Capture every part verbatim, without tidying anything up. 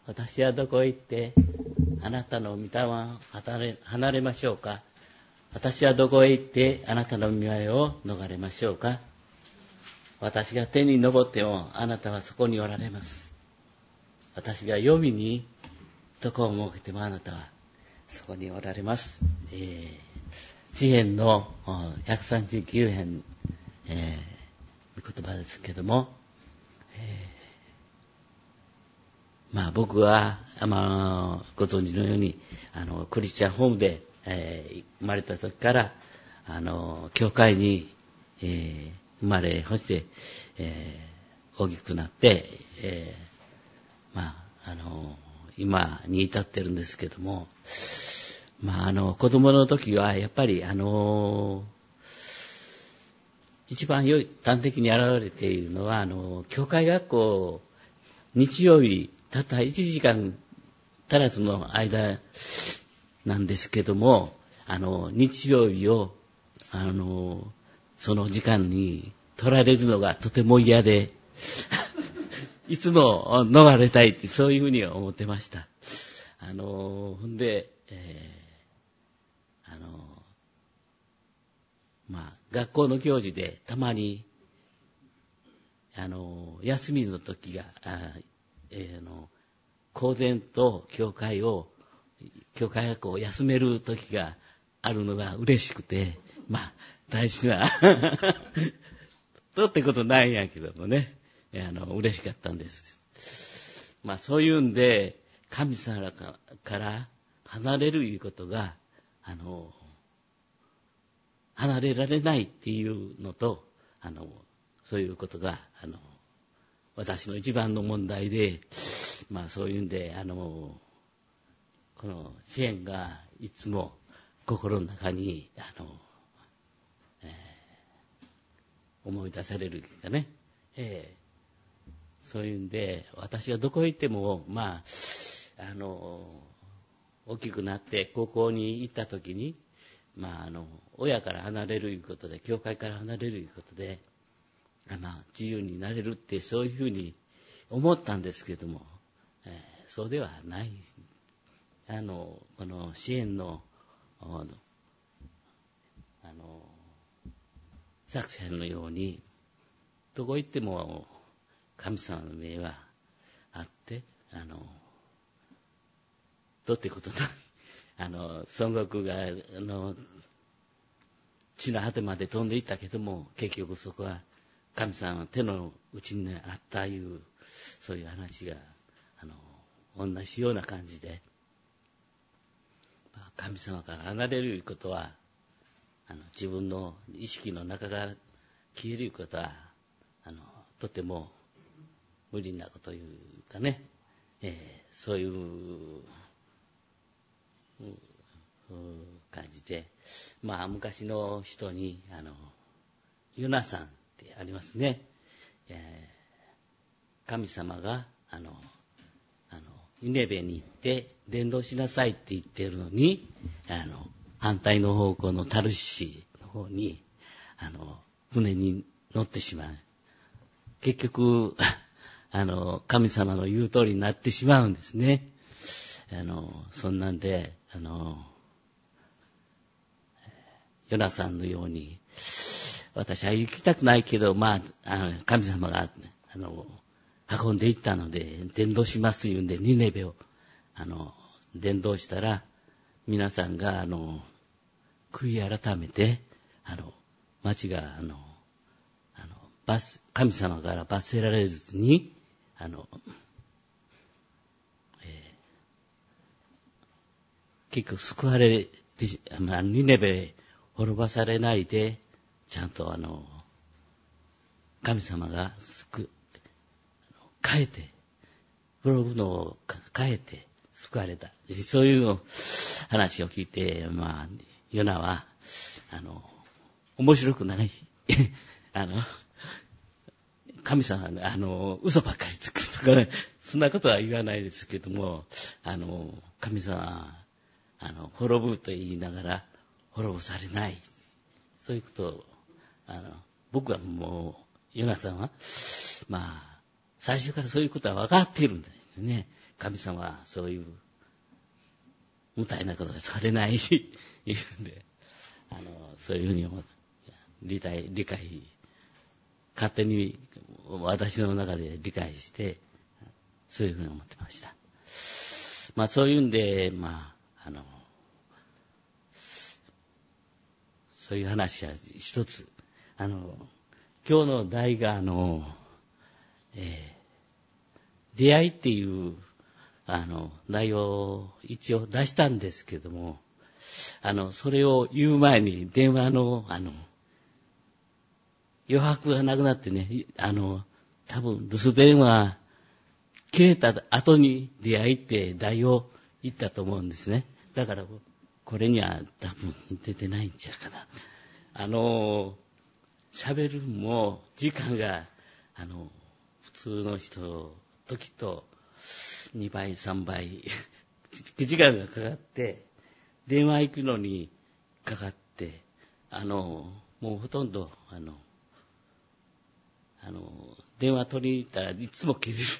私はどこへ行ってあなたの御霊を離れましょうか。私はどこへ行ってあなたの御前を逃れましょうか。私が天に昇ってもあなたはそこにおられます。私が黄泉に床を設けてもあなたはそこにおられます。えー、詩編のひゃくさんじゅうきゅう編、えー、御言葉ですけども、えー、まあ僕は、まあ、ご存知のようにあのクリスチャンホームで、えー、生まれた時からあの教会に、えー、生まれ、そして、えー、大きくなって、えー、まああの今に至ってるんですけども、まああの子供の時はやっぱりあの一番良い端的に現れているのはあの教会学校、日曜日たったいちじかん足らずの間なんですけども、あの日曜日をあのその時間に取られるのがとても嫌でいつも逃れたいってそういうふうに思ってました。あのほんで、えー、あのまあ学校の行事でたまにあの休みの時があ、えー、の公然と教会を教会学校を休める時があるのが嬉しくて、まあ大事なとってことないんやけどもね、あの嬉しかったんです。まあそういうんで神様から離れるいうことがあの離れられないっていうのと、あのそういうことがあの私の一番の問題で、まあそういうんであのこの支援がいつも心の中にあの、えー、思い出されるかね、えー、そういうんで私がどこへ行ってもまああの大きくなって高校に行った時に、まああの親から離れるいうことで、教会から離れるいうことで、まあ自由になれるってそういうふうに思ったんですけども、えー、そうではない。あのこの支援のあの作者のようにどこ行っても神様の命はあって、あのどうってことない。あの孫悟空があの地の果てまで飛んでいったけども、結局そこは神様の手の内にあったいうそういう話があの同じような感じで、神様から離れることはあの自分の意識の中から消えることはあのとても無理なこというかね、えー、そういう感じで、まあ昔の人にあのユナさんってありますね、えー、神様があのあのニネベに行って伝道しなさいって言ってるのに、あの反対の方向のタルシシの方にあの船に乗ってしまう。結局あの神様の言う通りになってしまうんですね。あのそんなんであのヨナさんのように、私は行きたくないけど、まあ、あの神様があの運んでいったので伝道します言うんでニネベをあの伝道したら、皆さんがあの悔い改めてあの町があのあの罰神様から罰せられずにあの、えー、結局救われて、まあ、ニネベ滅ばされないで、ちゃんとあの神様が救変えて滅ぶのを変えて救われた、そういう話を聞いて、まあヨナはあの面白くないあの神様あの嘘ばっかりつくとか、ね、そんなことは言わないですけども、あの神様あの滅ぶと言いながら滅ぼされない、そういうことをあの僕はもうヨナさんはまあ最初からそういうことは分かっているんだよね。 神様はそういう無体なことがされない言うんで、あのそういうふうに思って理解理解勝手に私の中で理解してそういうふうに思ってました。まあそういうんで、まああのそういう話は一つ、あの今日の題があの、えー、出会いっていうあの内容を一応出したんですけども、あのそれを言う前に電話のあの余白がなくなってね、あの多分留守電話切れた後に出会いって題を言ったと思うんですね。だからこれには多分出てないんちゃうかな。あの喋るも時間があの普通の人の時とにばいさんばい時間がかかって、電話行くのにかかって、あのもうほとんどあのあの電話取りに行ったらいつも切れ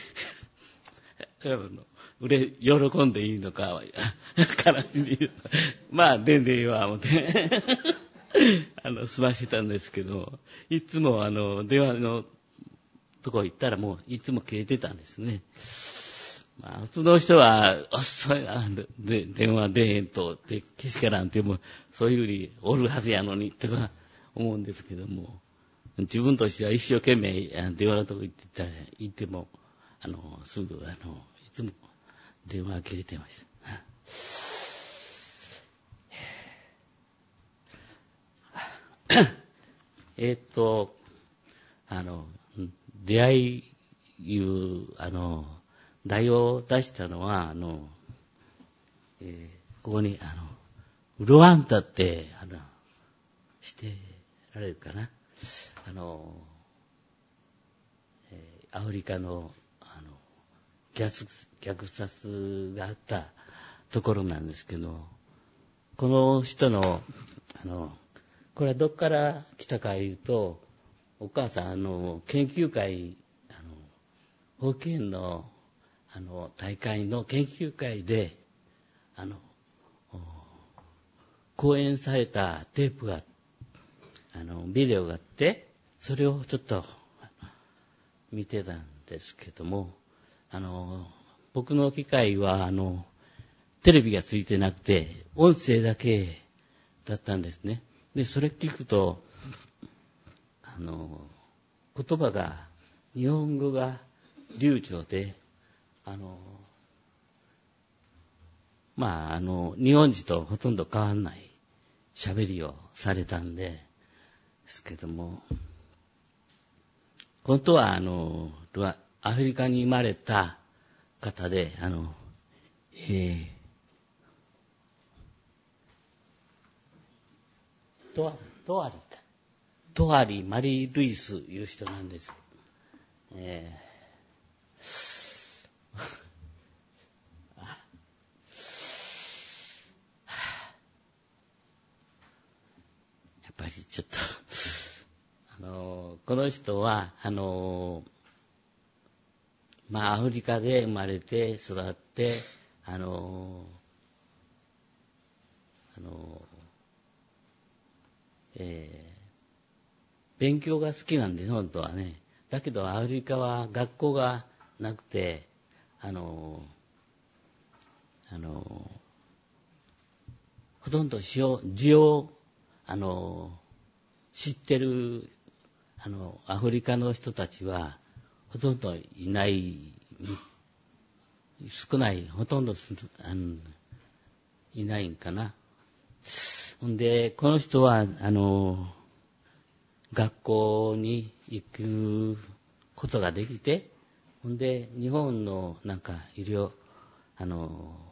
る俺喜んでいいのか悲しんでいいのか、まあ全然は思ってあの済ましてたんですけど、いつもあの電話のとこ行ったらもういつも切れてたんですね。まあ普通の人は遅いなで電話出へんとでけしからんってもそういうふうにおるはずやのにとか思うんですけども、自分としては一生懸命電話のとこ行ってたら行ってもあのすぐあのいつも電話切れてました。えっとあの出会いいうあの題を出したのはあの、えー、ここにあのルワンダってあのしてられるかな、あの、えー、アフリカのあの虐虐殺があったところなんですけど、この人のあのこれはどこから来たかいうと、お母さんあの研究会、あの保健のあの大会の研究会であの講演されたテープがあのビデオがあって、それをちょっと見てたんですけども、あの僕の機械はあのテレビがついてなくて音声だけだったんですね。でそれ聞くとあの言葉が日本語が流暢で、あのまああの日本人とほとんど変わんない喋りをされたんでですけども、本当はあのアフリカに生まれた方で、あの、えー、トアトアリかトアリマリー・ルイスいう人なんです。えー、やっぱりちょっとあのこの人はあのまあアフリカで生まれて育って、あのあの、えー、勉強が好きなんです本当はね。だけどアフリカは学校がなくて、あのあのほとんど字を字をあの知ってるあのアフリカの人たちはほとんどいない、少ない、ほとんどあのいないんかな。ほんでこの人はあの学校に行くことができて、ほんで日本のなんか医療あの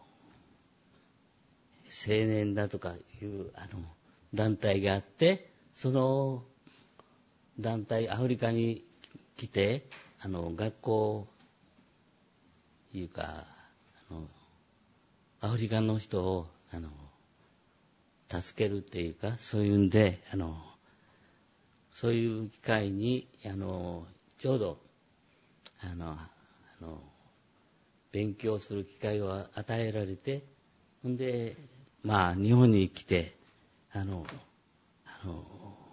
青年だとかいうあの団体があって、その団体アフリカに来てあの学校いうかあのアフリカの人をあの助けるっていうか、そういうんであのそういう機会にあのちょうどあのあの勉強する機会を与えられて、ほんで、まあ、日本に来て、あの、あの、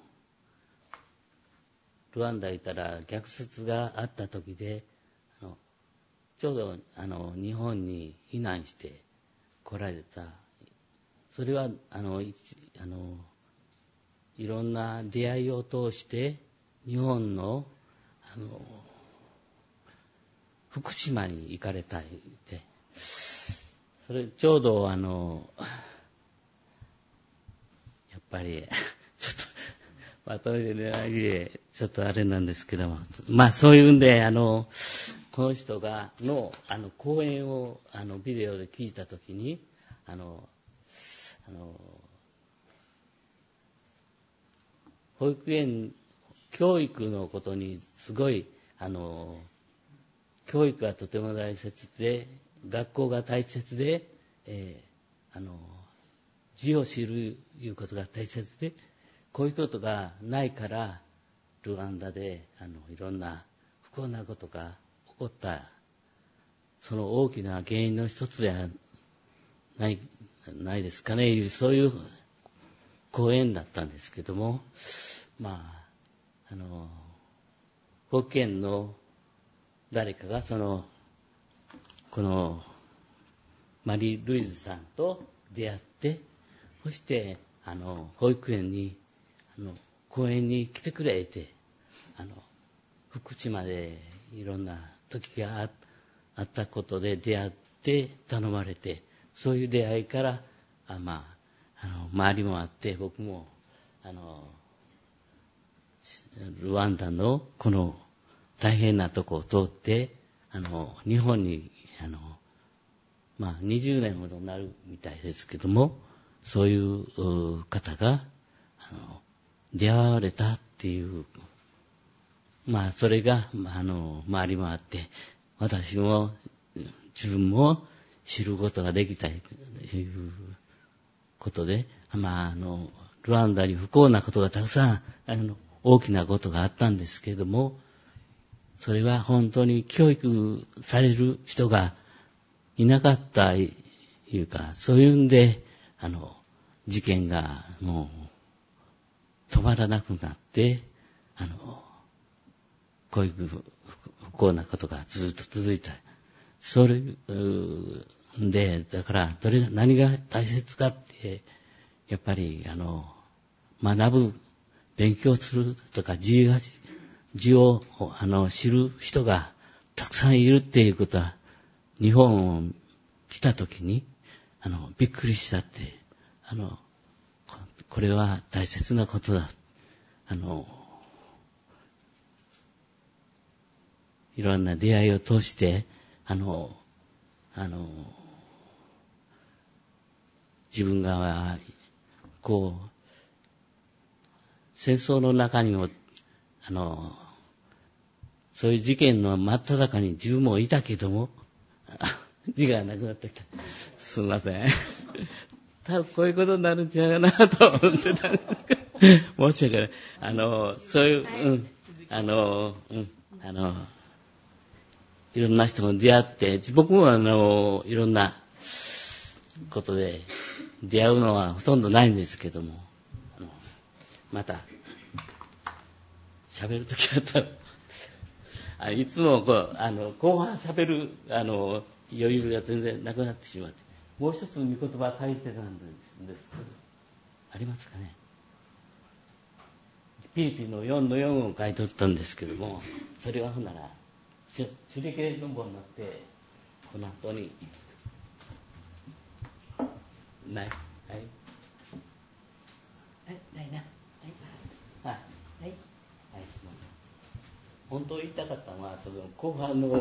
ルワンダにいたら虐殺があった時で、あのちょうどあの日本に避難して来られた。それはあのいあのいろんな出会いを通して日本のあの福島に行かれたいで、それちょうどあのやっぱりちょっとまとめてないでちょっとあれなんですけども、まあそういうんであのこの人がのあの講演をあのビデオで聞いたときにあのあの保育園教育のことにすごいあの教育がとても大切で学校が大切で、えー、あの字を知るいうことが大切で、こういうことがないからルワンダであのいろんな不幸なことが起こった、その大きな原因の一つではないないですかね。そういう講演だったんですけども、まああの保育園の誰かがそのこのマリー・ルイズさんと出会って、そしてあの保育園にあの講演に来てくれて、あの福島でいろんな時が あ, あったことで出会って頼まれて、そういう出会いからあ、まあ、あの周りもあって、僕もあのルワンダのこの大変なとこを通ってあの日本にあの、まあ、にじゅうねんほどになるみたいですけども、そういう方があの出会われたっていう、まあそれが、まあ、あの周りもあって、私も自分も知ることができたということで、まああのルワンダに不幸なことがたくさんあの大きなことがあったんですけれども、それは本当に教育される人がいなかったいうか、そういうんであの事件がもう止まらなくなって、あのこういう不幸なことがずっと続いた。それでだからどれ何が大切かって、やっぱりあの学ぶ、勉強するとか字が字をあの知る人がたくさんいるっていうことは、日本を来た時にあのびっくりしたって、あのこれは大切なことだ、あのいろんな出会いを通してあのあの自分がこう戦争の中にもあのそういう事件の真っ只中に自分もいたけども、字がなくなってきた。すみません。多分こういうことになるんじゃないかなと思ってたんですけど、申し訳ない。あの、そういう、うん、あの、うん、あの、いろんな人も出会って、僕もあの、いろんなことで出会うのはほとんどないんですけども、あのまた、喋るときあったら、あいつもこうあの後半喋るあの余裕が全然なくなってしまって、もう一つの御言葉書いてたんですけど、ありますかね。ピリピのよんのよんを書いとったんですけども、それはほんなら手裏剣の棒になってこの後にない、はい、ないな、はい、はい、はい、はい、すみません。本当言いたかったのはその後半の御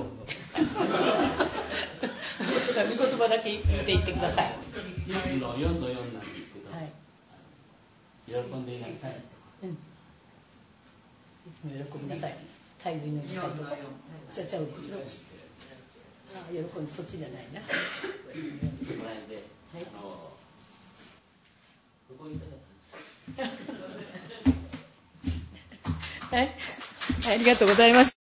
言葉だけ言っていってください。 ピリピのよんのよんなんですけど、はい、喜んでいなさいとか、 うん、いつも喜びなさい、大随のなさいとか、ちゃちゃうで、ああ喜んでそっちじゃないな。 この辺で、はい、あのそこ言いたかったんです。 はい、ありがとうございます。